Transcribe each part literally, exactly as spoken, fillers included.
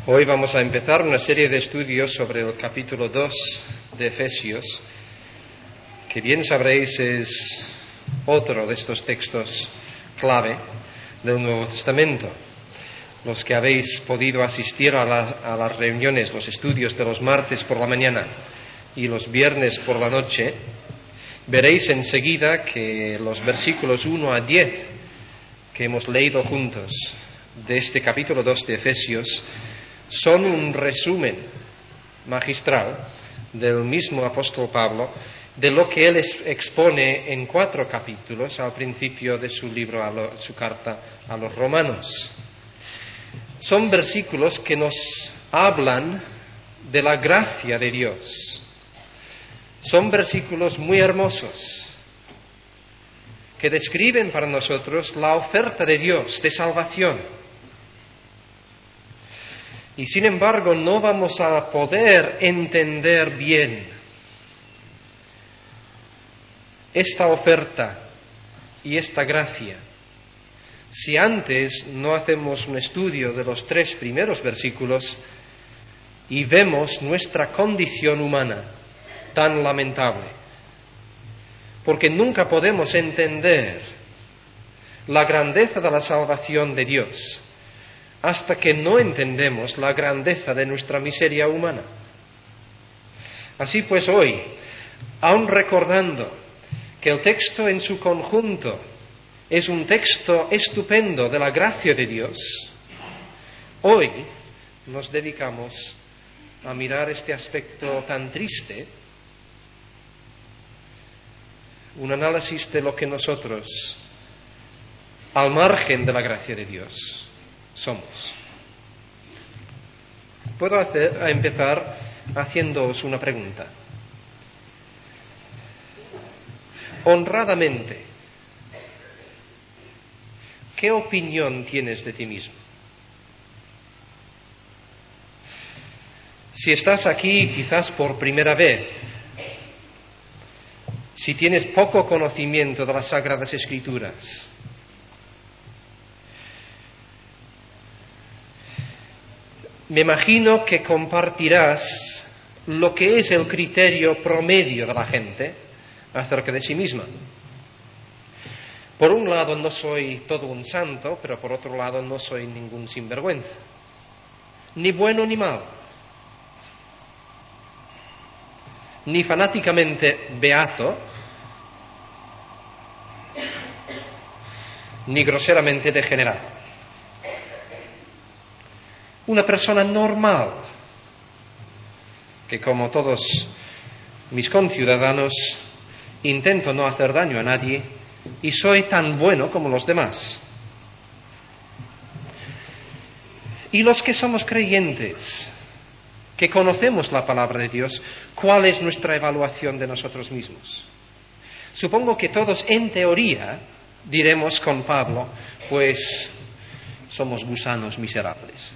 Hoy vamos a empezar una serie de estudios sobre el capítulo dos de Efesios, que bien sabréis es otro de estos textos clave del Nuevo Testamento. Los que habéis podido asistir a, la, a las reuniones, los estudios de los martes por la mañana y los viernes por la noche, veréis enseguida que los versículos uno a diez que hemos leído juntos de este capítulo dos de Efesios son un resumen magistral del mismo apóstol Pablo de lo que él expone en cuatro capítulos al principio de su libro, a lo, su carta a los romanos. Son versículos que nos hablan de la gracia de Dios. Son versículos muy hermosos que describen para nosotros la oferta de Dios de salvación. Y sin embargo no vamos a poder entender bien esta oferta y esta gracia si antes no hacemos un estudio de los tres primeros versículos y vemos nuestra condición humana tan lamentable. Porque nunca podemos entender la grandeza de la salvación de Dios hasta que no entendemos la grandeza de nuestra miseria humana. Así pues hoy, aun recordando que el texto en su conjunto es un texto estupendo de la gracia de Dios, hoy nos dedicamos a mirar este aspecto tan triste, un análisis de lo que nosotros, al margen de la gracia de Dios, somos. Puedo hacer, a empezar haciéndoos una pregunta. Honradamente, ¿qué opinión tienes de ti mismo? Si estás aquí quizás por primera vez, si tienes poco conocimiento de las Sagradas Escrituras, me imagino que compartirás lo que es el criterio promedio de la gente acerca de sí misma. Por un lado no soy todo un santo, pero por otro lado no soy ningún sinvergüenza, ni bueno ni malo, ni fanáticamente beato, ni groseramente degenerado. Una persona normal, que como todos mis conciudadanos intento no hacer daño a nadie y soy tan bueno como los demás. Y los que somos creyentes, que conocemos la palabra de Dios, ¿cuál es nuestra evaluación de nosotros mismos? Supongo que todos en teoría diremos con Pablo, pues somos gusanos miserables.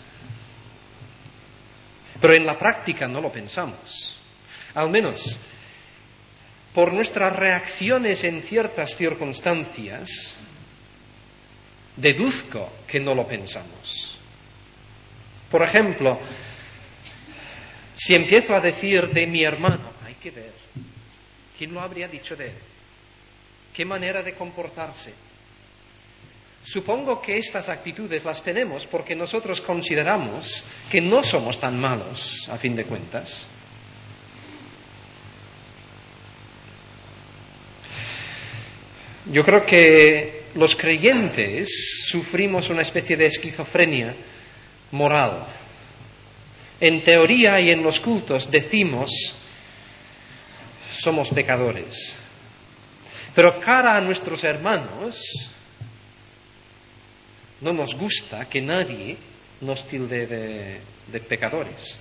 Pero en la práctica no lo pensamos. Al menos por nuestras reacciones en ciertas circunstancias, deduzco que no lo pensamos. Por ejemplo, si empiezo a decir de mi hermano, hay que ver, ¿quién lo habría dicho de él? ¿Qué manera de comportarse? Supongo que estas actitudes las tenemos porque nosotros consideramos que no somos tan malos, a fin de cuentas. Yo creo que los creyentes sufrimos una especie de esquizofrenia moral. En teoría y en los cultos decimos, somos pecadores. Pero cara a nuestros hermanos, no nos gusta que nadie nos tilde de, de pecadores.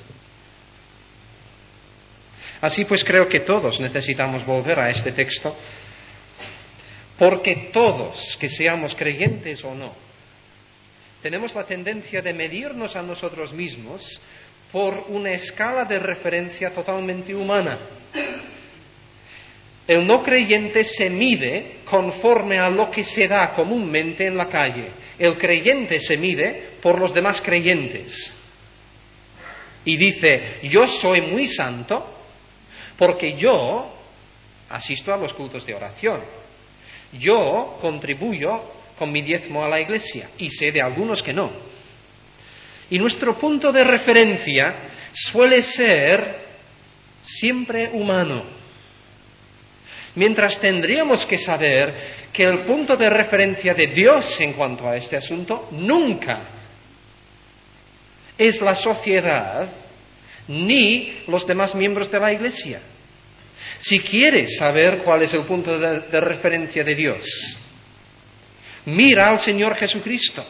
Así pues creo que todos necesitamos volver a este texto, porque todos, que seamos creyentes o no, tenemos la tendencia de medirnos a nosotros mismos por una escala de referencia totalmente humana. El no creyente se mide conforme a lo que se da comúnmente en la calle. El creyente se mide por los demás creyentes. y dice, yo soy muy santo porque yo asisto a los cultos de oración, yo contribuyo con mi diezmo a la iglesia, y sé de algunos que no. Y nuestro punto de referencia suele ser siempre humano, mientras tendríamos que saber que el punto de referencia de Dios en cuanto a este asunto nunca es la sociedad ni los demás miembros de la iglesia. Si quieres saber cuál es el punto de, de referencia de Dios, mira al Señor Jesucristo.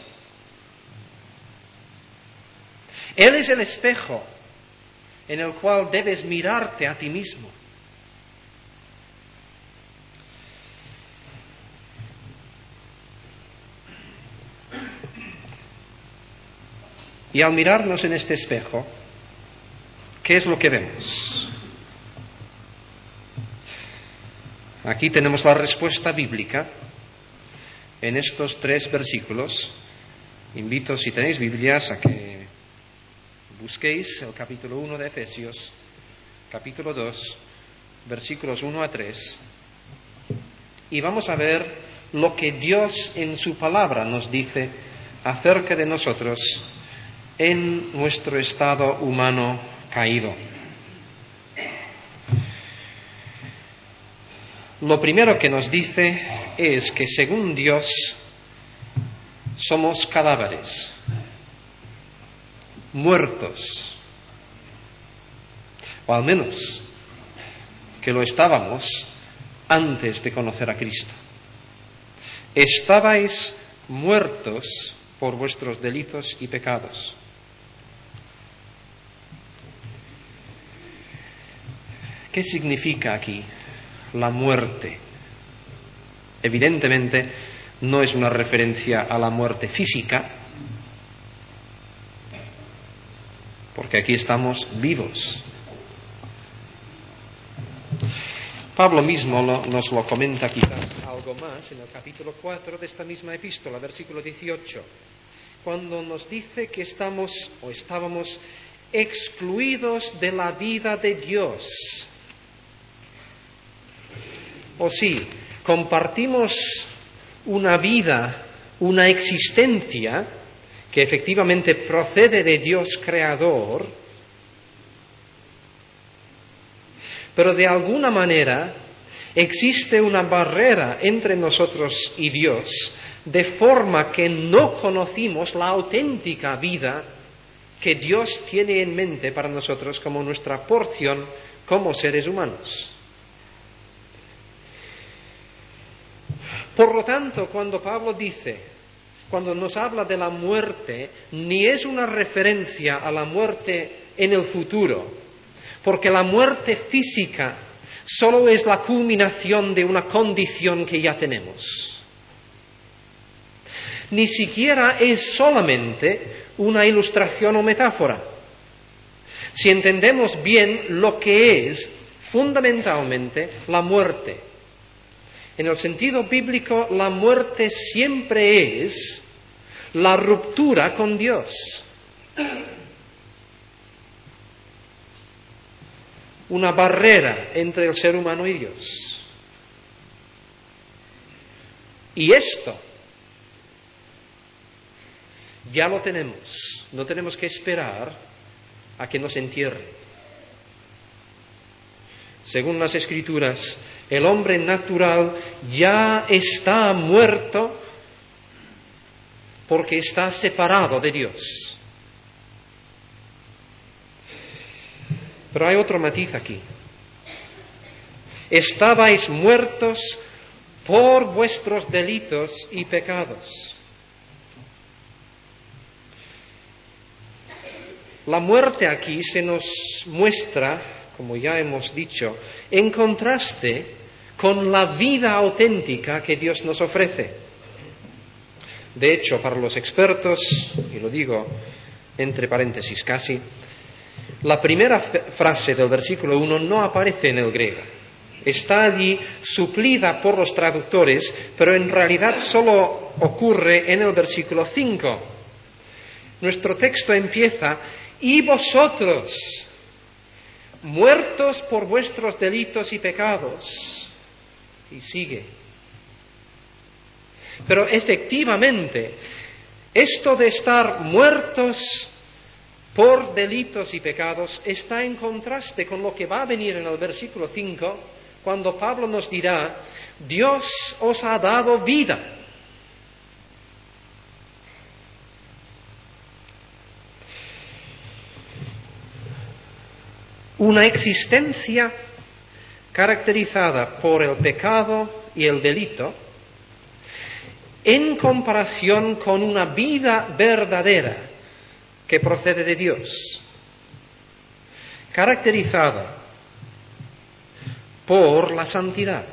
Él es el espejo en el cual debes mirarte a ti mismo. Y al mirarnos en este espejo, ¿qué es lo que vemos? Aquí tenemos la respuesta bíblica en estos tres versículos. Invito, si tenéis Biblias, a que busquéis el capítulo uno de Efesios, capítulo dos, versículos uno a tres, y vamos a ver lo que Dios en su palabra nos dice acerca de nosotros en nuestro estado humano caído. Lo primero que nos dice es que según Dios somos cadáveres, muertos, o al menos que lo estábamos antes de conocer a Cristo. Estabais muertos por vuestros delitos y pecados. ¿Qué significa aquí la muerte? Evidentemente no es una referencia a la muerte física, porque aquí estamos vivos. Pablo mismo lo, nos lo comenta quizás algo más en el capítulo cuatro de esta misma epístola, versículo dieciocho, cuando nos dice que estamos o estábamos excluidos de la vida de Dios. O sí, compartimos una vida, una existencia que efectivamente procede de Dios creador, pero de alguna manera existe una barrera entre nosotros y Dios, de forma que no conocimos la auténtica vida que Dios tiene en mente para nosotros como nuestra porción como seres humanos. Por lo tanto, cuando Pablo dice, cuando nos habla de la muerte, ni es una referencia a la muerte en el futuro, porque la muerte física solo es la culminación de una condición que ya tenemos. Ni siquiera es solamente una ilustración o metáfora. Si entendemos bien lo que es fundamentalmente la muerte, en el sentido bíblico, la muerte siempre es la ruptura con Dios. Una barrera entre el ser humano y Dios. Y esto ya lo tenemos. No tenemos que esperar a que nos entierren. Según las Escrituras, el hombre natural ya está muerto porque está separado de Dios. Pero hay otro matiz aquí. Estabais muertos por vuestros delitos y pecados. La muerte aquí se nos muestra, como ya hemos dicho, en contraste con la vida auténtica que Dios nos ofrece. De hecho, para los expertos, y lo digo entre paréntesis casi, la primera frase del versículo uno no aparece en el griego. Está allí suplida por los traductores, pero en realidad solo ocurre en el versículo cinco. Nuestro texto empieza: y vosotros, muertos por vuestros delitos y pecados. Y sigue. Pero efectivamente, esto de estar muertos por delitos y pecados está en contraste con lo que va a venir en el versículo cinco, cuando Pablo nos dirá: Dios os ha dado vida. Una existencia caracterizada por el pecado y el delito, en comparación con una vida verdadera que procede de Dios, caracterizada por la santidad.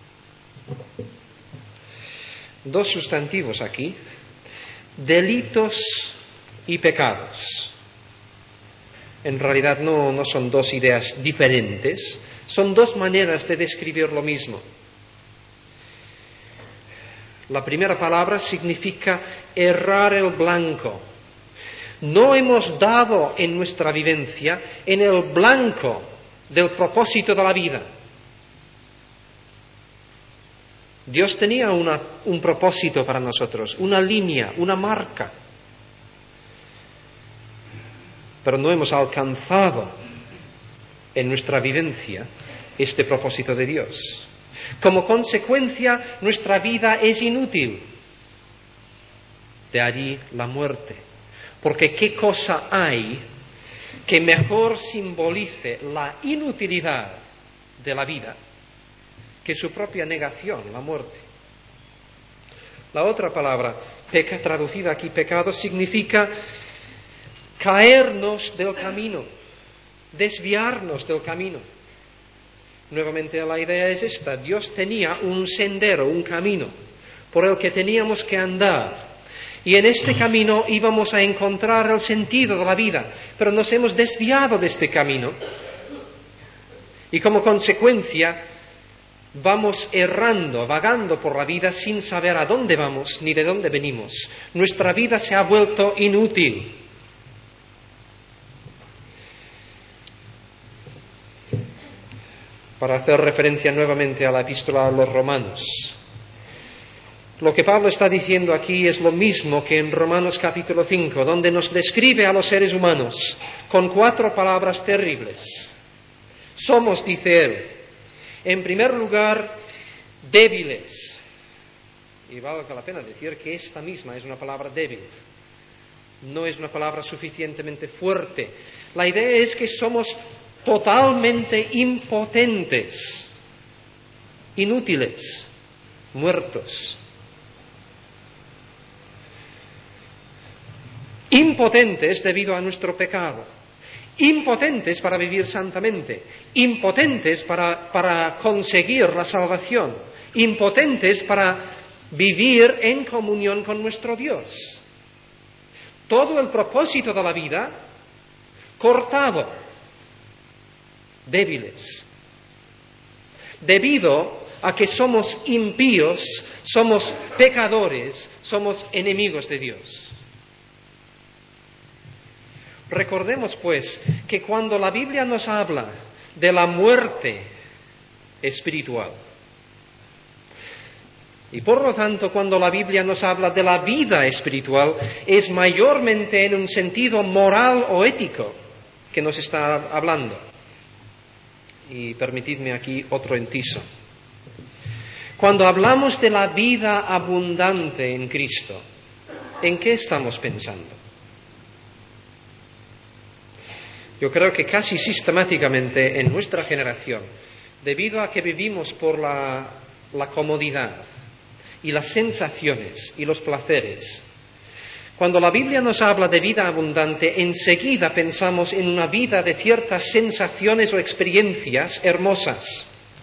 Dos sustantivos aquí: delitos y pecados. En realidad no, no son dos ideas diferentes, son dos maneras de describir lo mismo. La primera palabra significa errar el blanco. No hemos dado en nuestra vivencia en el blanco del propósito de la vida. Dios tenía una, un propósito para nosotros, una línea, una marca. Pero no hemos alcanzado en nuestra vivencia este propósito de Dios. Como consecuencia, nuestra vida es inútil. De allí la muerte. Porque ¿qué cosa hay que mejor simbolice la inutilidad de la vida que su propia negación, la muerte? La otra palabra, peca, traducida aquí pecado, significa caernos del camino, desviarnos del camino. Nuevamente la idea es esta: Dios tenía un sendero, un camino por el que teníamos que andar, y en este camino íbamos a encontrar el sentido de la vida, pero nos hemos desviado de este camino y como consecuencia vamos errando, vagando por la vida sin saber a dónde vamos ni de dónde venimos. Nuestra vida se ha vuelto inútil. Para hacer referencia nuevamente a la epístola a los Romanos, lo que Pablo está diciendo aquí es lo mismo que en Romanos capítulo cinco, donde nos describe a los seres humanos con cuatro palabras terribles. Somos, dice él, en primer lugar, débiles. Y valga la pena decir que esta misma es una palabra débil. No es una palabra suficientemente fuerte. La idea es que somos totalmente impotentes, inútiles, muertos. Impotentes debido a nuestro pecado, impotentes para vivir santamente, impotentes para, para conseguir la salvación, impotentes para vivir en comunión con nuestro Dios. Todo el propósito de la vida cortado. Débiles, debido a que somos impíos, somos pecadores, somos enemigos de Dios. Recordemos, pues, que cuando la Biblia nos habla de la muerte espiritual, y por lo tanto cuando la Biblia nos habla de la vida espiritual, es mayormente en un sentido moral o ético que nos está hablando. Y permitidme aquí otro inciso. Cuando hablamos de la vida abundante en Cristo, ¿en qué estamos pensando? Yo creo que casi sistemáticamente en nuestra generación, debido a que vivimos por la, la comodidad y las sensaciones y los placeres, cuando la Biblia nos habla de vida abundante, enseguida pensamos en una vida de ciertas sensaciones o experiencias hermosas.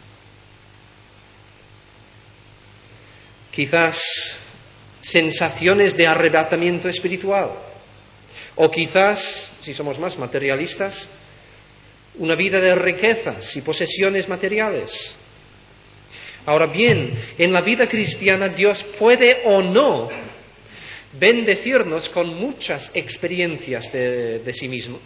Quizás sensaciones de arrebatamiento espiritual, o quizás, si somos más materialistas, una vida de riquezas y posesiones materiales. Ahora bien, en la vida cristiana Dios puede o no bendecirnos con muchas experiencias de, de sí mismo,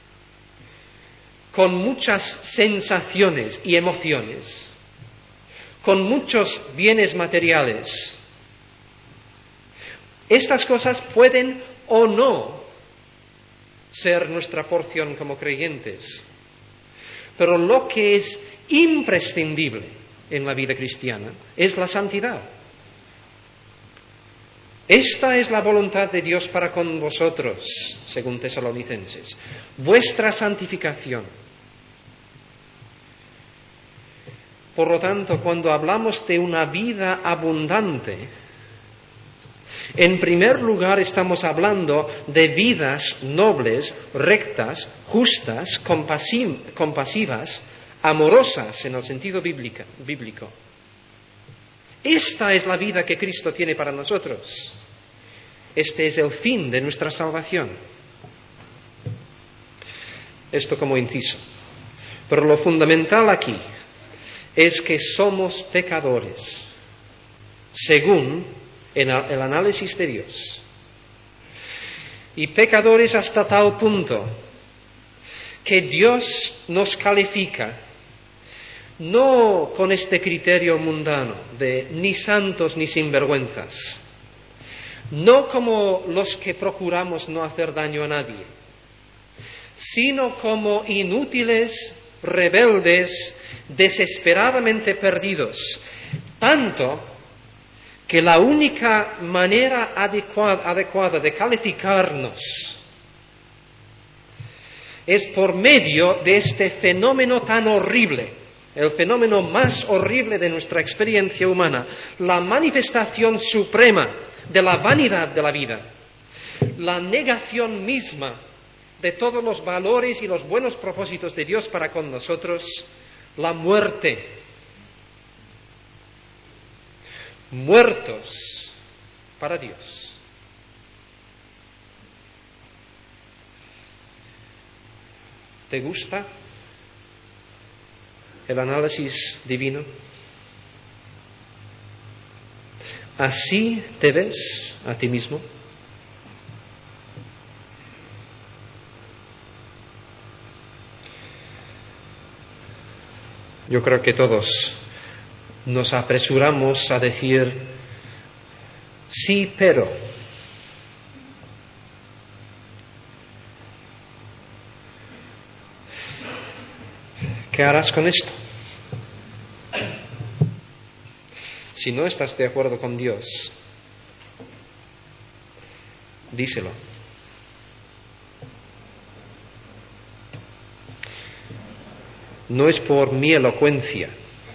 con muchas sensaciones y emociones, con muchos bienes materiales. Estas cosas pueden o no ser nuestra porción como creyentes, pero lo que es imprescindible en la vida cristiana es la santidad. Esta es la voluntad de Dios para con vosotros, según Tesalonicenses, vuestra santificación. Por lo tanto, cuando hablamos de una vida abundante, en primer lugar estamos hablando de vidas nobles, rectas, justas, compasi- compasivas, amorosas en el sentido bíblica, bíblico. Esta es la vida que Cristo tiene para nosotros. Este es el fin de nuestra salvación. Esto como inciso. Pero lo fundamental aquí es que somos pecadores, según el análisis de Dios. Y pecadores hasta tal punto que Dios nos califica no con este criterio mundano de ni santos ni sinvergüenzas, no como los que procuramos no hacer daño a nadie, sino como inútiles, rebeldes, desesperadamente perdidos, tanto que la única manera adecuada, adecuada de calificarnos es por medio de este fenómeno tan horrible, el fenómeno más horrible de nuestra experiencia humana, la manifestación suprema de la vanidad de la vida, la negación misma de todos los valores y los buenos propósitos de Dios para con nosotros, la muerte. Muertos para Dios. ¿Te gusta el análisis divino? ¿Así te ves a ti mismo? Yo creo que todos nos apresuramos a decir sí, pero. ¿Qué harás con esto? Si no estás de acuerdo con Dios, díselo. No es por mi elocuencia,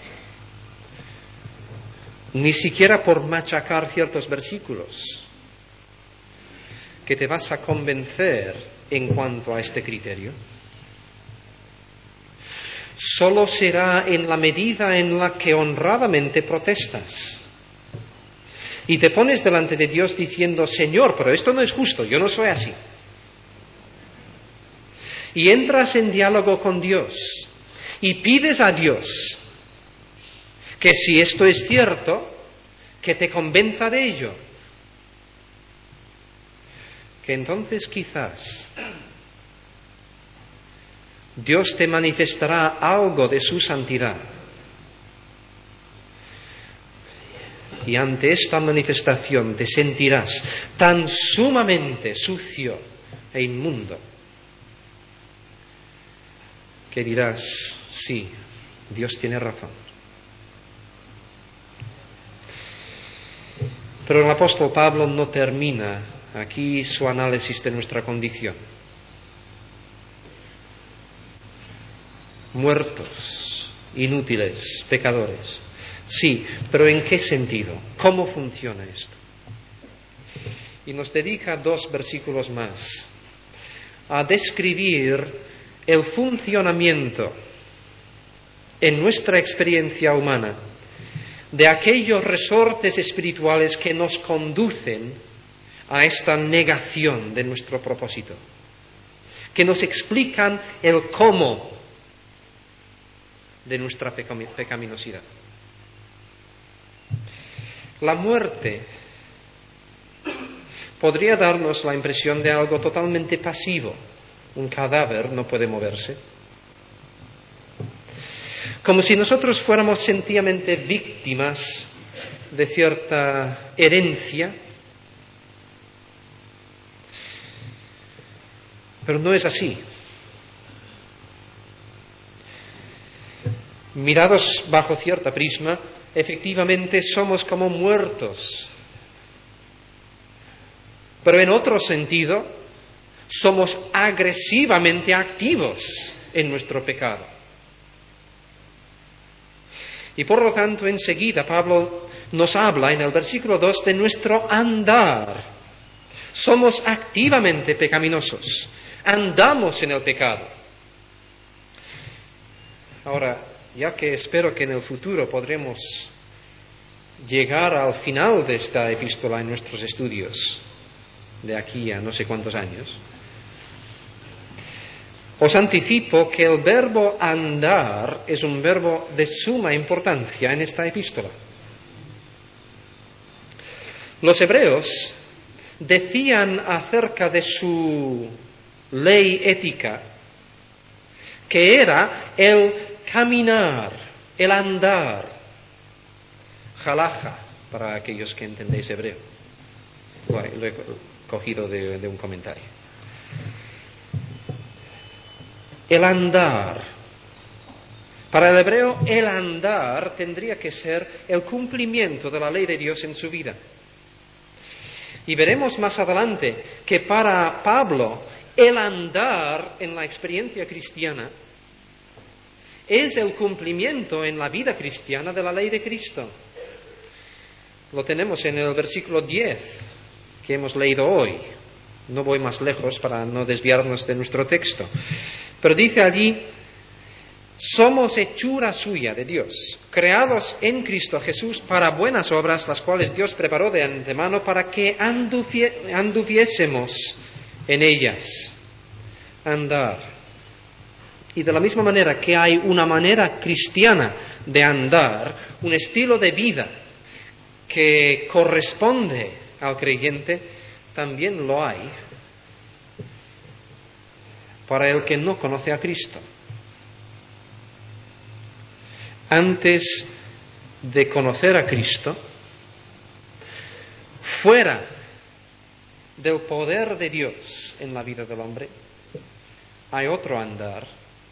ni siquiera por machacar ciertos versículos, que te vas a convencer en cuanto a este criterio. Solo será en la medida en la que honradamente protestas y te pones delante de Dios diciendo: Señor, pero esto no es justo, yo no soy así. Y entras en diálogo con Dios y pides a Dios que si esto es cierto, que te convenza de ello. Que entonces quizás Dios te manifestará algo de su santidad. Y ante esta manifestación te sentirás tan sumamente sucio e inmundo que dirás: sí, Dios tiene razón. Pero el apóstol Pablo no termina aquí su análisis de nuestra condición. Muertos, inútiles, pecadores. Sí, pero ¿en qué sentido? ¿Cómo funciona esto? Y nos dedica dos versículos más a describir el funcionamiento en nuestra experiencia humana de aquellos resortes espirituales que nos conducen a esta negación de nuestro propósito, que nos explican el cómo de nuestra pecaminosidad. La muerte podría darnos la impresión de algo totalmente pasivo. Un cadáver no puede moverse. Como si nosotros fuéramos sencillamente víctimas de cierta herencia. Pero no es así. Mirados bajo cierta prisma, efectivamente somos como muertos. Pero en otro sentido, somos agresivamente activos en nuestro pecado. Y por lo tanto, enseguida Pablo nos habla en el versículo dos de nuestro andar. Somos activamente pecaminosos. Andamos en el pecado. Ahora, ya que espero que en el futuro podremos llegar al final de esta epístola en nuestros estudios, de aquí a no sé cuántos años, os anticipo que el verbo andar es un verbo de suma importancia en esta epístola. Los hebreos decían acerca de su ley ética que era el caminar, el andar, halaja, para aquellos que entendéis hebreo. Lo he cogido de, de un comentario. El andar. Para el hebreo, el andar tendría que ser el cumplimiento de la ley de Dios en su vida. Y veremos más adelante que para Pablo, el andar en la experiencia cristiana es el cumplimiento en la vida cristiana de la ley de Cristo. Lo tenemos en el versículo diez que hemos leído hoy. No voy más lejos para no desviarnos de nuestro texto. Pero dice allí, somos hechura suya de Dios, creados en Cristo Jesús para buenas obras, las cuales Dios preparó de antemano para que anduvie- anduviésemos en ellas. Andar. Y de la misma manera que hay una manera cristiana de andar, un estilo de vida que corresponde al creyente, también lo hay para el que no conoce a Cristo. Antes de conocer a Cristo, fuera del poder de Dios en la vida del hombre, hay otro andar.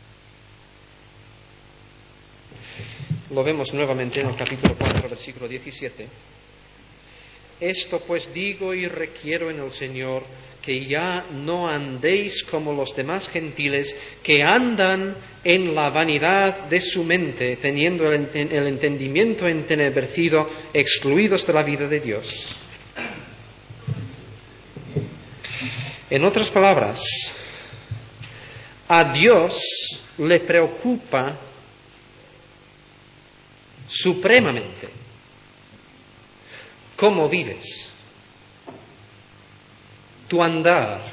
Lo vemos nuevamente en el capítulo cuatro, versículo diecisiete. Esto pues digo y requiero en el Señor, que ya no andéis como los demás gentiles, que andan en la vanidad de su mente, teniendo el, el entendimiento entenebrecido, excluidos de la vida de Dios. En otras palabras, a Dios le preocupa supremamente cómo vives, tu andar.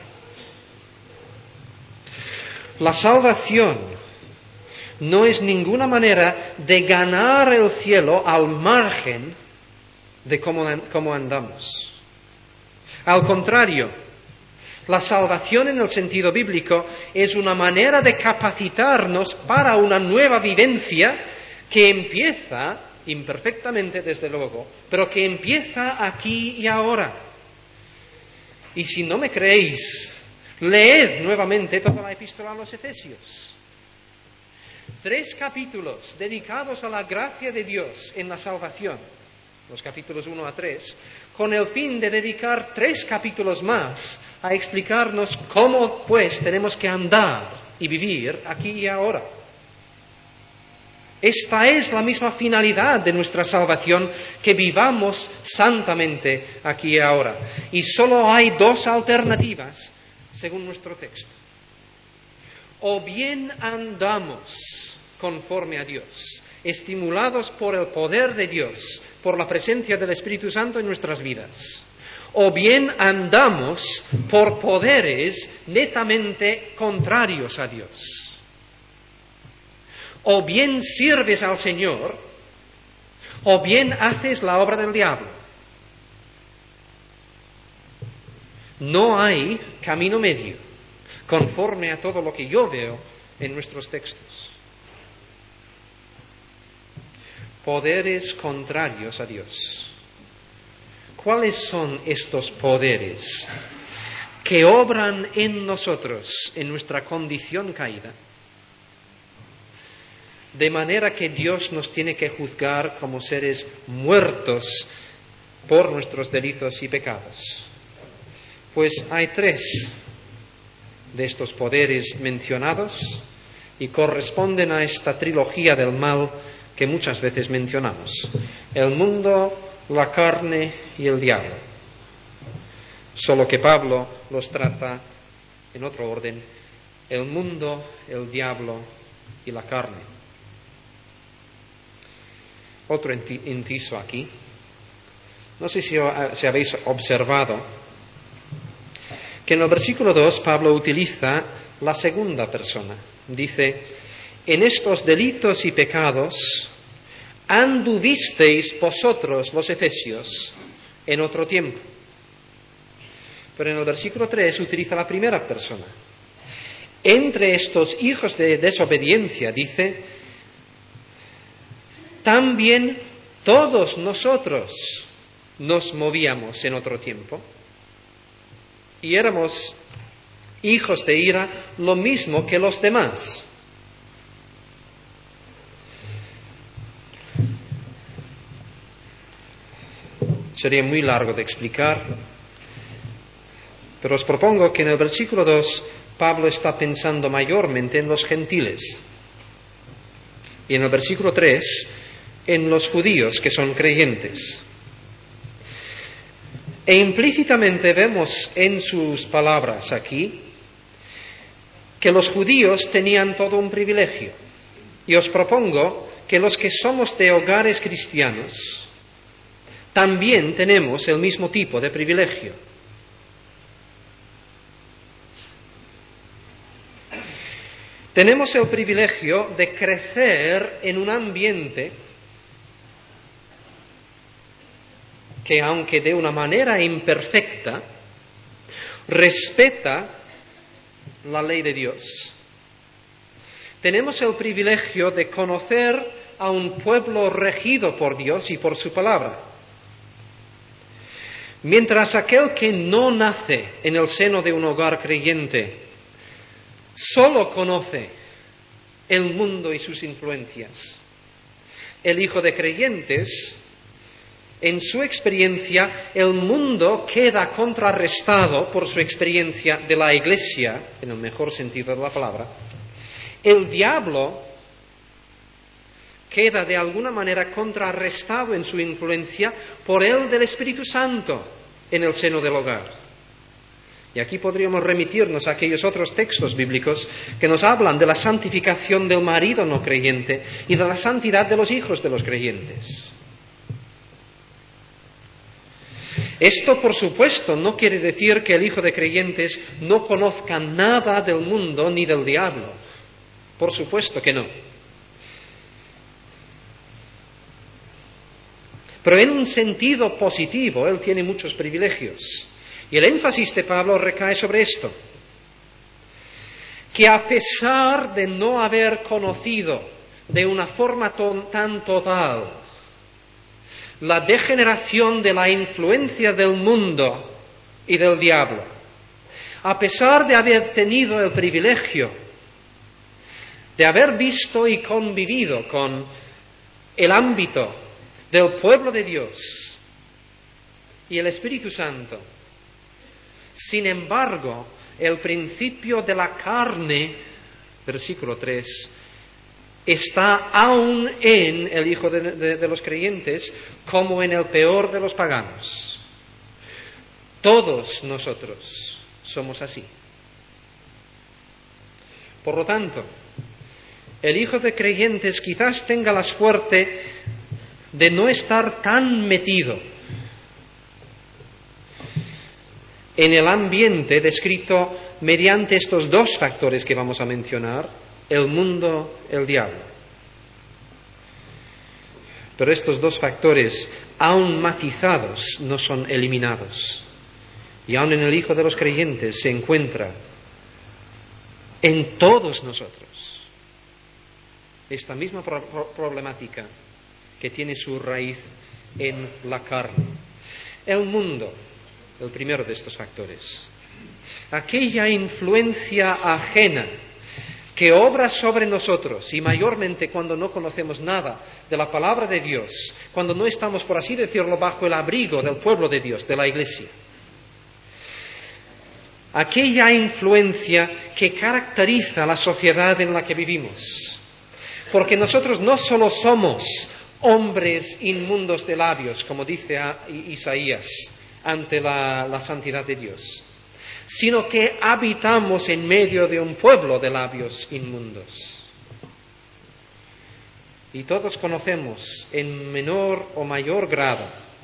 La salvación no es ninguna manera de ganar el cielo al margen de cómo, cómo andamos. Al contrario, la salvación en el sentido bíblico es una manera de capacitarnos para una nueva vivencia que empieza, imperfectamente desde luego, pero que empieza aquí y ahora. Y si no me creéis, leed nuevamente toda la epístola a los Efesios. Tres capítulos dedicados a la gracia de Dios en la salvación, los capítulos uno a tres, con el fin de dedicar tres capítulos más a explicarnos cómo pues tenemos que andar y vivir aquí y ahora. Esta es la misma finalidad de nuestra salvación, que vivamos santamente aquí y ahora. Y solo hay dos alternativas, según nuestro texto. O bien andamos conforme a Dios, estimulados por el poder de Dios, por la presencia del Espíritu Santo en nuestras vidas. O bien andamos por poderes netamente contrarios a Dios. O bien sirves al Señor, o bien haces la obra del diablo. No hay camino medio, conforme a todo lo que yo veo en nuestros textos. Poderes contrarios a Dios. ¿Cuáles son estos poderes que obran en nosotros, en nuestra condición caída? De manera que Dios nos tiene que juzgar como seres muertos por nuestros delitos y pecados. Pues hay tres de estos poderes mencionados y corresponden a esta trilogía del mal que muchas veces mencionamos: el mundo, la carne y el diablo. Solo que Pablo los trata en otro orden: el mundo, el diablo y la carne. Otro inciso aquí. No sé si, si habéis observado que en el versículo dos Pablo utiliza la segunda persona. Dice: en estos delitos y pecados anduvisteis vosotros, los efesios, en otro tiempo. Pero en el versículo tres utiliza la primera persona. Entre estos hijos de desobediencia, dice, también todos nosotros nos movíamos en otro tiempo y éramos hijos de ira lo mismo que los demás. Sería muy largo de explicar, pero os propongo que en el versículo dos Pablo está pensando mayormente en los gentiles y en el versículo tres en los judíos que son creyentes. E implícitamente vemos en sus palabras aquí que los judíos tenían todo un privilegio. Y os propongo que los que somos de hogares cristianos también tenemos el mismo tipo de privilegio. Tenemos el privilegio de crecer en un ambiente que, aunque de una manera imperfecta, respeta la ley de Dios. Tenemos el privilegio de conocer a un pueblo regido por Dios y por su palabra. Mientras aquel que no nace en el seno de un hogar creyente solo conoce el mundo y sus influencias, el hijo de creyentes, en su experiencia, el mundo queda contrarrestado por su experiencia de la Iglesia, en el mejor sentido de la palabra. El diablo queda de alguna manera contrarrestado en su influencia por el del Espíritu Santo en el seno del hogar. Y aquí podríamos remitirnos a aquellos otros textos bíblicos que nos hablan de la santificación del marido no creyente y de la santidad de los hijos de los creyentes. Esto, por supuesto, no quiere decir que el hijo de creyentes no conozca nada del mundo ni del diablo. Por supuesto que no. Pero en un sentido positivo, él tiene muchos privilegios. Y el énfasis de Pablo recae sobre esto: que a pesar de no haber conocido de una forma tan total la degeneración de la influencia del mundo y del diablo, a pesar de haber tenido el privilegio de haber visto y convivido con el ámbito del pueblo de Dios y el Espíritu Santo, sin embargo, el principio de la carne, versículo tres, está aún en el hijo de, de, de los creyentes como en el peor de los paganos. Todos nosotros somos así. Por lo tanto, el hijo de creyentes quizás tenga la suerte de no estar tan metido en el ambiente descrito mediante estos dos factores que vamos a mencionar: el mundo, el diablo. Pero estos dos factores, aun matizados, no son eliminados. y aun en el Hijo de los creyentes se encuentra en todos nosotros esta misma pro- problemática que tiene su raíz en la carne. El mundo, el primero de estos factores. Aquella influencia ajena que obra sobre nosotros, y mayormente cuando no conocemos nada de la palabra de Dios, cuando no estamos, por así decirlo, bajo el abrigo del pueblo de Dios, de la Iglesia. Aquella influencia que caracteriza la sociedad en la que vivimos. Porque nosotros no solo somos hombres inmundos de labios, como dice Isaías, ante la, la santidad de Dios, sino que habitamos en medio de un pueblo de labios inmundos. Y todos conocemos en menor o mayor grado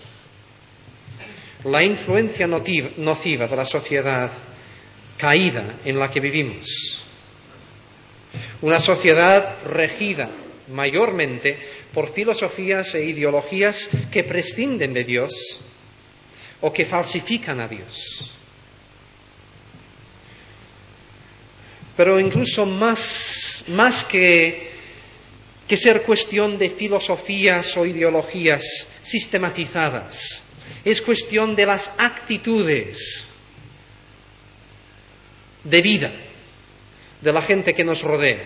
la influencia nociva de la sociedad caída en la que vivimos. Una sociedad regida mayormente por filosofías e ideologías que prescinden de Dios o que falsifican a Dios. Pero incluso más, más que, que ser cuestión de filosofías o ideologías sistematizadas, es cuestión de las actitudes de vida de la gente que nos rodea.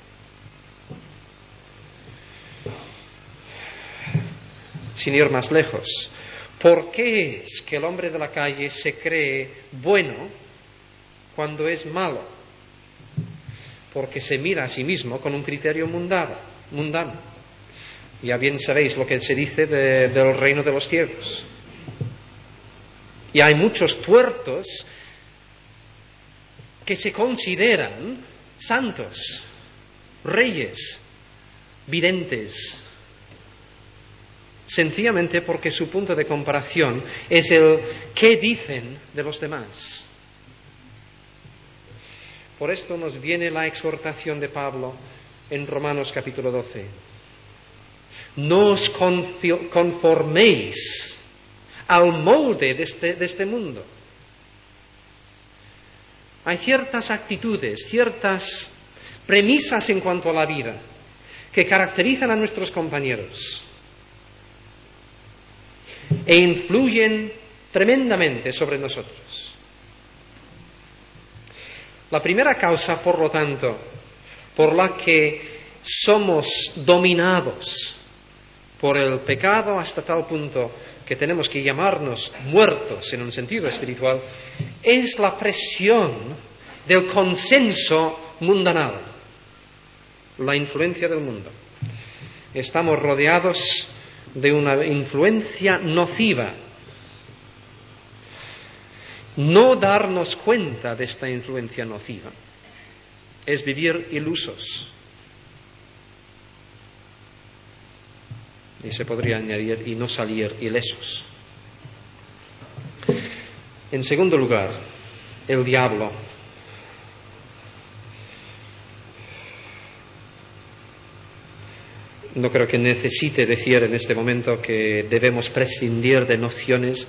Sin ir más lejos, ¿por qué es que el hombre de la calle se cree bueno cuando es malo? Porque se mira a sí mismo con un criterio mundano. mundano. Ya bien sabéis lo que se dice de, del reino de los ciegos. Y hay muchos tuertos que se consideran santos, reyes, videntes, sencillamente porque su punto de comparación es el qué dicen de los demás. Por esto nos viene la exhortación de Pablo en Romanos capítulo doce. No os conforméis al molde de este, de este mundo. Hay ciertas actitudes, ciertas premisas en cuanto a la vida que caracterizan a nuestros compañeros e influyen tremendamente sobre nosotros. La primera causa, por lo tanto, por la que somos dominados por el pecado hasta tal punto que tenemos que llamarnos muertos en un sentido espiritual, es la presión del consenso mundanal, la influencia del mundo. Estamos rodeados de una influencia nociva. No darnos cuenta de esta influencia nociva es vivir ilusos. Y se podría añadir, y no salir ilesos. En segundo lugar, el diablo. No creo que necesite decir en este momento que debemos prescindir de nociones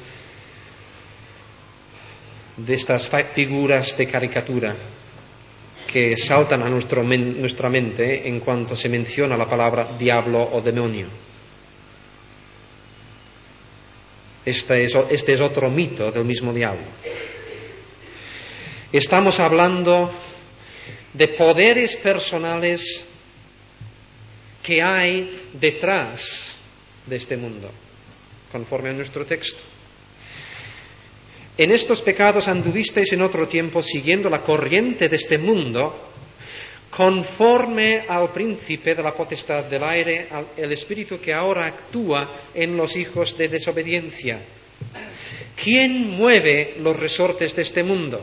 de estas figuras de caricatura que saltan a nuestro men- nuestra mente en cuanto se menciona la palabra diablo o demonio. Este es, este es otro mito del mismo diablo. Estamos hablando de poderes personales que hay detrás de este mundo, conforme a nuestro texto. En estos pecados anduvisteis en otro tiempo siguiendo la corriente de este mundo, conforme al príncipe de la potestad del aire, el espíritu que ahora actúa en los hijos de desobediencia. ¿Quién mueve los resortes de este mundo?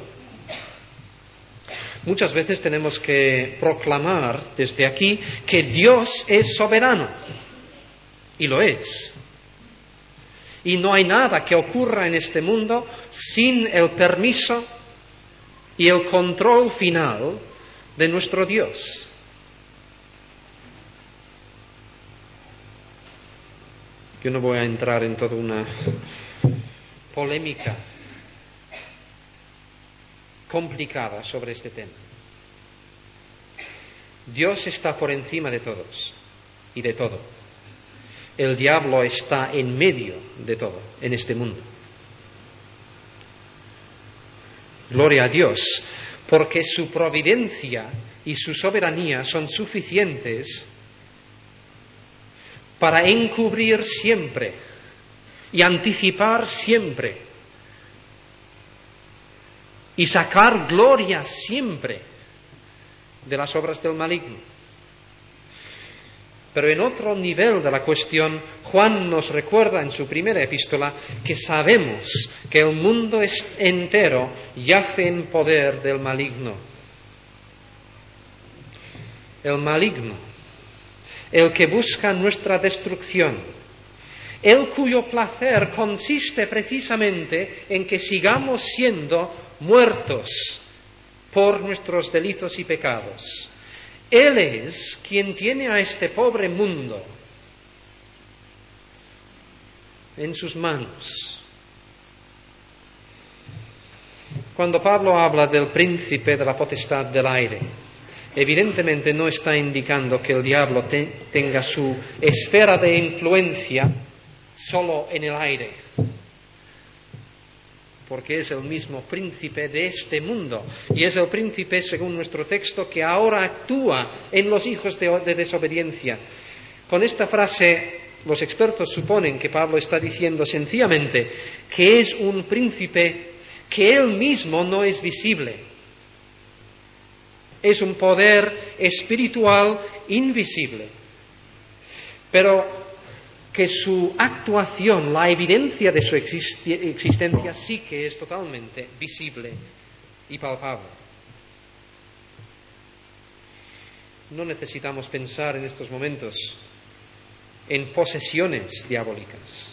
Muchas veces tenemos que proclamar desde aquí que Dios es soberano, y lo es. Y no hay nada que ocurra en este mundo sin el permiso y el control final de nuestro Dios. Yo no voy a entrar en toda una polémica complicada sobre este tema. Dios está por encima de todos y de todo. El diablo está en medio de todo en este mundo. Gloria a Dios, porque su providencia y su soberanía son suficientes para encubrir siempre y anticipar siempre y sacar gloria siempre de las obras del maligno. Pero en otro nivel de la cuestión, Juan nos recuerda en su primera epístola que sabemos que el mundo entero yace en poder del maligno. El maligno, el que busca nuestra destrucción, el cuyo placer consiste precisamente en que sigamos siendo muertos por nuestros delitos y pecados. Él es quien tiene a este pobre mundo en sus manos. Cuando Pablo habla del príncipe de la potestad del aire, evidentemente no está indicando que el diablo te, tenga su esfera de influencia solo en el aire, porque es el mismo príncipe de este mundo, y es el príncipe, según nuestro texto, que ahora actúa en los hijos de, de desobediencia. Con esta frase, los expertos suponen que Pablo está diciendo sencillamente que es un príncipe que él mismo no es visible. Es un poder espiritual invisible, pero que su actuación, la evidencia de su existencia, sí que es totalmente visible y palpable. No necesitamos pensar en estos momentos en posesiones diabólicas.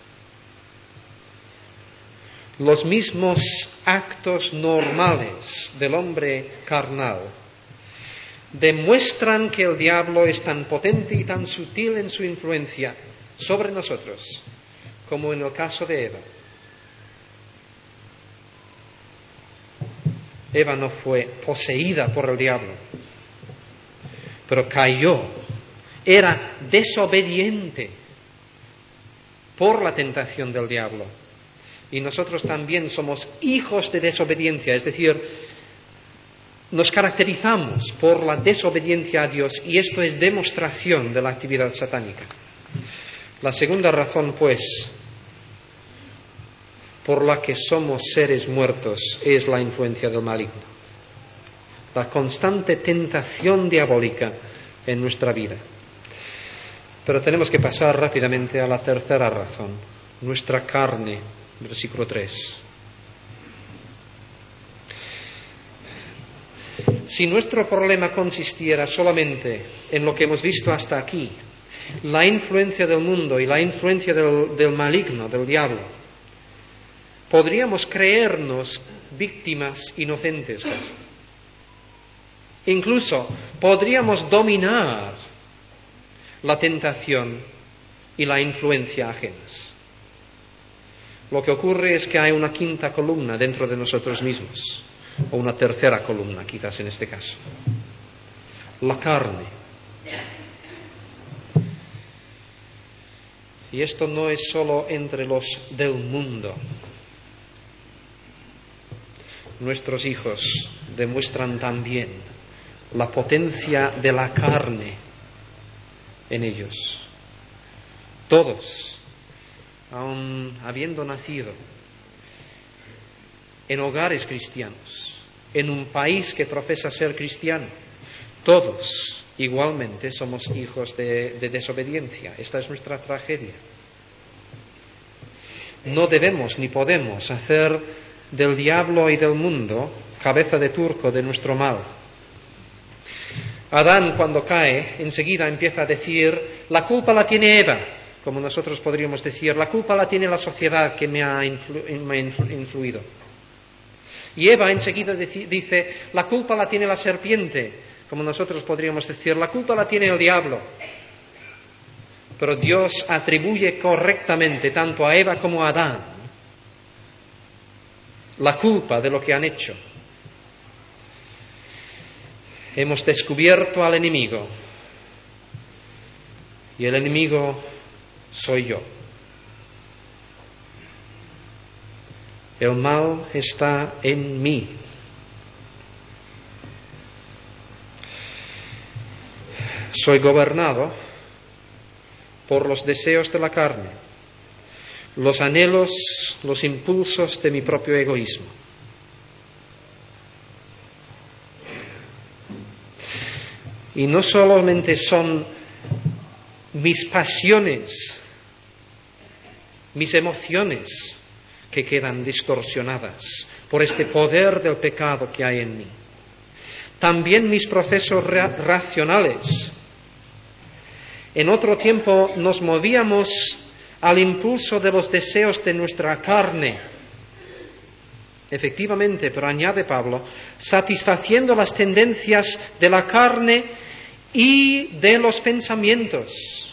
Los mismos actos normales del hombre carnal demuestran que el diablo es tan potente y tan sutil en su influencia sobre nosotros, como en el caso de Eva. Eva no fue poseída por el diablo, pero cayó, era desobediente por la tentación del diablo. Y nosotros también somos hijos de desobediencia, es decir, nos caracterizamos por la desobediencia a Dios, y esto es demostración de la actividad satánica. La segunda razón, pues, por la que somos seres muertos es la influencia del maligno, la constante tentación diabólica en nuestra vida. Pero tenemos que pasar rápidamente a la tercera razón, nuestra carne, versículo tres. Si nuestro problema consistiera solamente en lo que hemos visto hasta aquí, la influencia del mundo y la influencia del, del maligno, del diablo, podríamos creernos víctimas inocentes casi. Incluso podríamos dominar la tentación y la influencia ajenas. Lo que ocurre es que hay una quinta columna dentro de nosotros mismos, o una tercera columna quizás en este caso, la carne. Y esto no es solo entre los del mundo. Nuestros hijos demuestran también la potencia de la carne en ellos. Todos, aun habiendo nacido en hogares cristianos, en un país que profesa ser cristiano, todos igualmente somos hijos de, de desobediencia. Esta es nuestra tragedia. No debemos ni podemos hacer del diablo y del mundo cabeza de turco de nuestro mal. Adán, cuando cae, enseguida empieza a decir: la culpa la tiene Eva, como nosotros podríamos decir, la culpa la tiene la sociedad que me ha, influ- me ha influ- influido. Y Eva enseguida dice: la culpa la tiene la serpiente, como nosotros podríamos decir, la culpa la tiene el diablo. Pero Dios atribuye correctamente tanto a Eva como a Adán la culpa de lo que han hecho, hemos descubierto al enemigo. Y el enemigo soy yo. El mal está en mí. Soy gobernado por los deseos de la carne, los anhelos, los impulsos de mi propio egoísmo. Y no solamente son mis pasiones, mis emociones que quedan distorsionadas por este poder del pecado que hay en mí. También mis procesos ra- racionales. En otro tiempo nos movíamos al impulso de los deseos de nuestra carne. Efectivamente, pero añade Pablo, satisfaciendo las tendencias de la carne y de los pensamientos.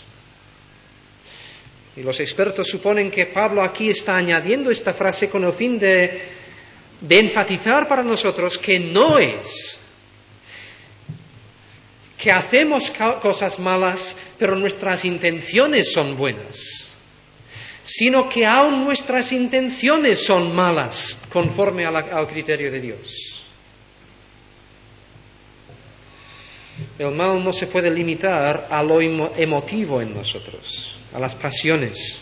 Y los expertos suponen que Pablo aquí está añadiendo esta frase con el fin de, de enfatizar para nosotros que no es que hacemos cosas malas, pero nuestras intenciones son buenas, sino que aún nuestras intenciones son malas, conforme a la, al criterio de Dios. El mal no se puede limitar a lo emotivo en nosotros, a las pasiones.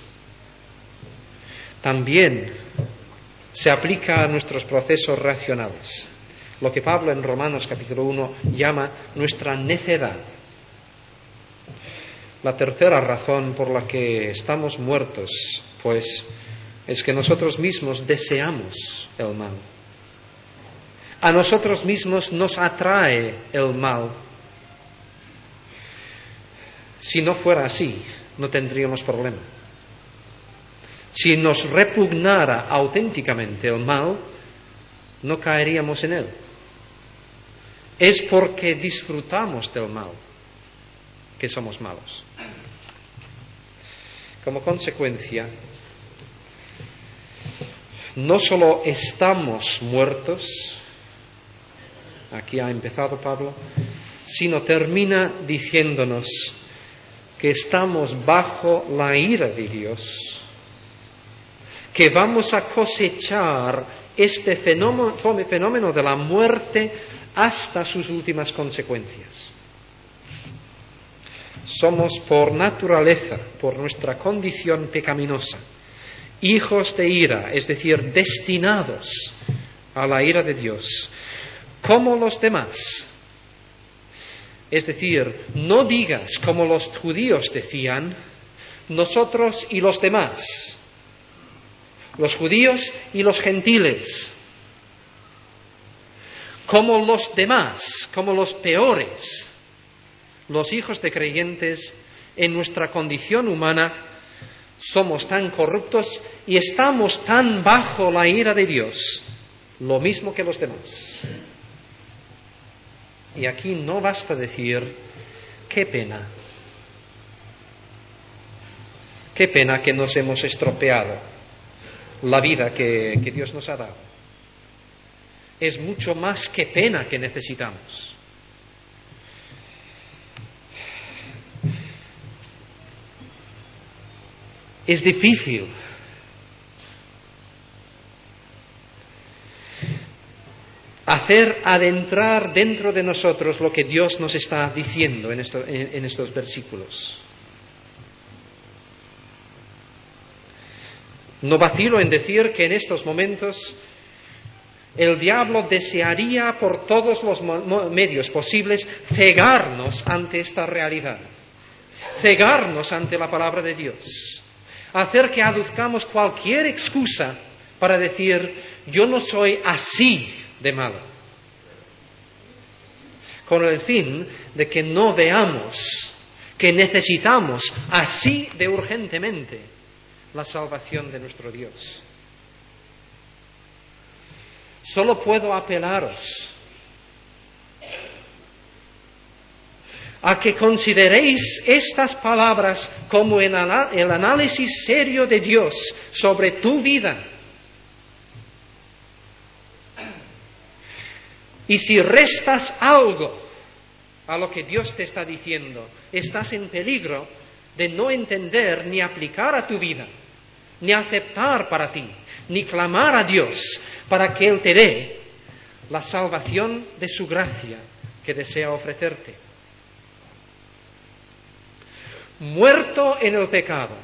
También se aplica a nuestros procesos racionales, lo que Pablo en Romanos capítulo uno llama nuestra necedad. La tercera razón por la que estamos muertos, pues, es que nosotros mismos deseamos el mal. A nosotros mismos nos atrae el mal. Si no fuera así, no tendríamos problema. Si nos repugnara auténticamente el mal, no caeríamos en él. Es porque disfrutamos del mal que somos malos. Como consecuencia, no solo estamos muertos, aquí ha empezado Pablo, sino termina diciéndonos que estamos bajo la ira de Dios, que vamos a cosechar este fenómeno, fenómeno de la muerte hasta sus últimas consecuencias. Somos por naturaleza, por nuestra condición pecaminosa, hijos de ira, es decir, destinados a la ira de Dios, como los demás. Es decir, no digas como los judíos decían, nosotros y los demás, los judíos y los gentiles, como los demás, como los peores. Los hijos de creyentes, en nuestra condición humana, somos tan corruptos y estamos tan bajo la ira de Dios, lo mismo que los demás. Y aquí no basta decir, qué pena, qué pena que nos hemos estropeado la vida que, que Dios nos ha dado. Es mucho más que pena que necesitamos. Es difícil hacer adentrar dentro de nosotros lo que Dios nos está diciendo en, esto, en, en estos versículos. No vacilo en decir que en estos momentos el diablo desearía por todos los medios posibles cegarnos ante esta realidad, cegarnos ante la palabra de Dios, hacer que aduzcamos cualquier excusa para decir, yo no soy así de malo, con el fin de que no veamos que necesitamos así de urgentemente la salvación de nuestro Dios. Solo puedo apelaros a que consideréis estas palabras como el análisis serio de Dios sobre tu vida. Y si restas algo a lo que Dios te está diciendo, estás en peligro de no entender ni aplicar a tu vida, ni aceptar para ti, ni clamar a Dios para que Él te dé la salvación de su gracia que desea ofrecerte. Muerto en el pecado,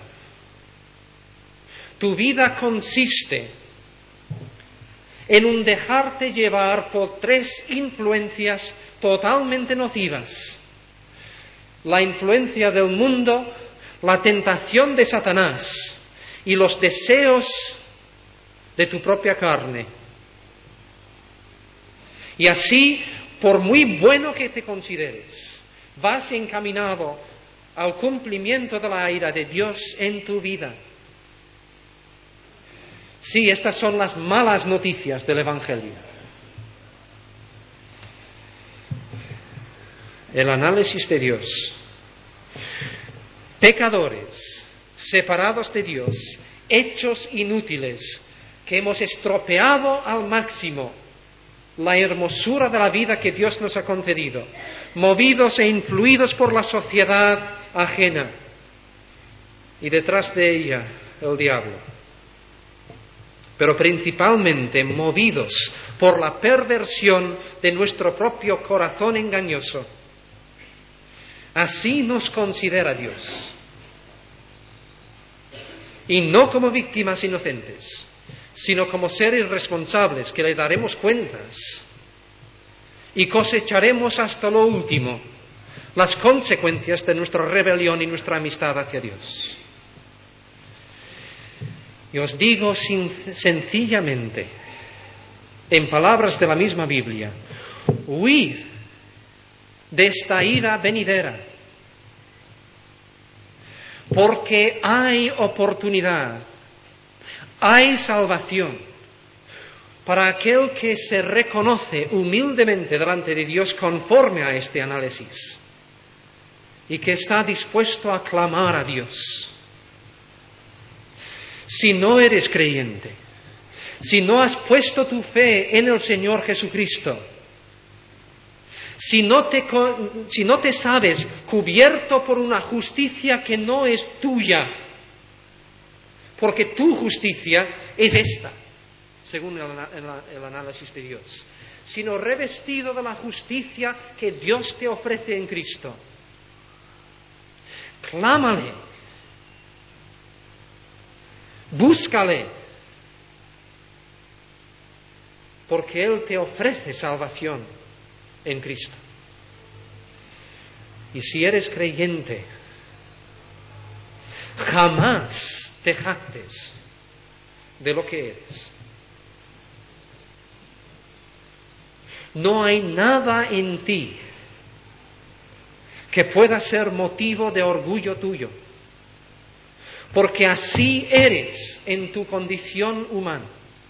tu vida consiste en un dejarte llevar por tres influencias totalmente nocivas: la influencia del mundo, la tentación de Satanás y los deseos de tu propia carne. Y así, por muy bueno que te consideres, vas encaminado al cumplimiento de la ira de Dios en tu vida. Sí, estas son las malas noticias del Evangelio. El análisis de Dios. Pecadores, separados de Dios, hechos inútiles, que hemos estropeado al máximo la hermosura de la vida que Dios nos ha concedido, movidos e influidos por la sociedad ajena, y detrás de ella el diablo, pero principalmente movidos por la perversión de nuestro propio corazón engañoso. Así nos considera Dios, y no como víctimas inocentes, sino como seres responsables que le daremos cuentas y cosecharemos hasta lo último las consecuencias de nuestra rebelión y nuestra amistad hacia Dios. Y os digo sin, sencillamente, en palabras de la misma Biblia, huid de esta ira venidera, porque hay oportunidad, hay salvación para aquel que se reconoce humildemente delante de Dios conforme a este análisis y que está dispuesto a clamar a Dios. Si no eres creyente, si no has puesto tu fe en el Señor Jesucristo, si no te, si no te sabes cubierto por una justicia que no es tuya, porque tu justicia es esta, según el, el, el análisis de Dios, sino revestido de la justicia que Dios te ofrece en Cristo, clámale, búscale, porque Él te ofrece salvación en Cristo. Y si eres creyente, jamás te jactes de lo que eres. No hay nada en ti que pueda ser motivo de orgullo tuyo, porque así eres en tu condición humana.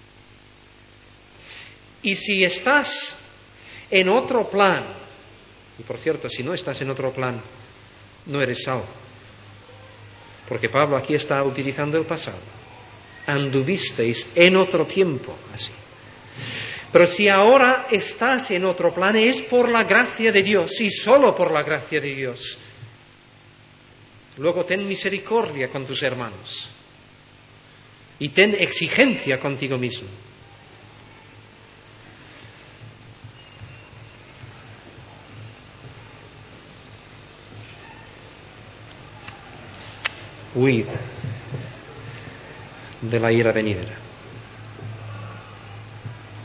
Y si estás en otro plan, y por cierto, si no estás en otro plan, no eres salvo, porque Pablo aquí está utilizando el pasado. Anduvisteis en otro tiempo así. Pero si ahora estás en otro plan, es por la gracia de Dios y solo por la gracia de Dios. Luego ten misericordia con tus hermanos y ten exigencia contigo mismo. Huid de la ira venidera.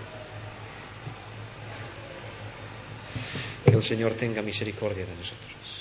Que el Señor tenga misericordia de nosotros.